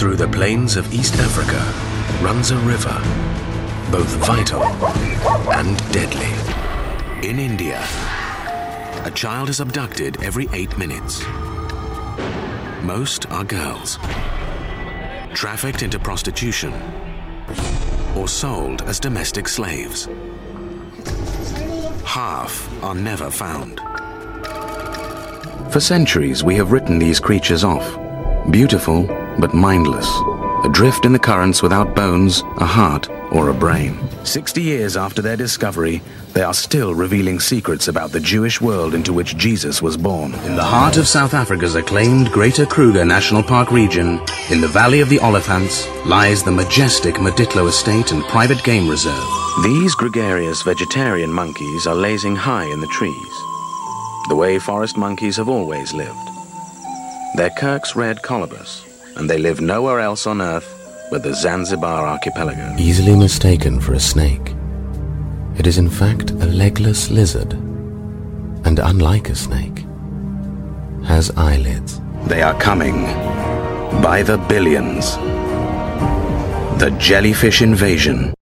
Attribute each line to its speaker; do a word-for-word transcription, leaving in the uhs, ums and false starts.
Speaker 1: Through the plains of East Africa runs a river, both vital and deadly. In India, a child is abducted every eight minutes. Most are girls, trafficked into prostitution or sold as domestic slaves. Half are never found. For centuries, we have written these creatures off, beautiful but mindless, adrift in the currents without bones, a heart, or a brain. Sixty years after their discovery, they are still revealing secrets about the Jewish world into which Jesus was born. In the heart of South Africa's acclaimed Greater Kruger National Park region, in the Valley of the Olifants, lies the majestic Maditlo Estate and Private Game Reserve. These gregarious vegetarian monkeys are lazing high in the trees, the way forest monkeys have always lived. They're Kirk's red colobus, and they live nowhere else on Earth but the Zanzibar archipelago. Easily mistaken for a snake, it is in fact a legless lizard, and unlike a snake, has eyelids. They are coming by the billions. The jellyfish invasion.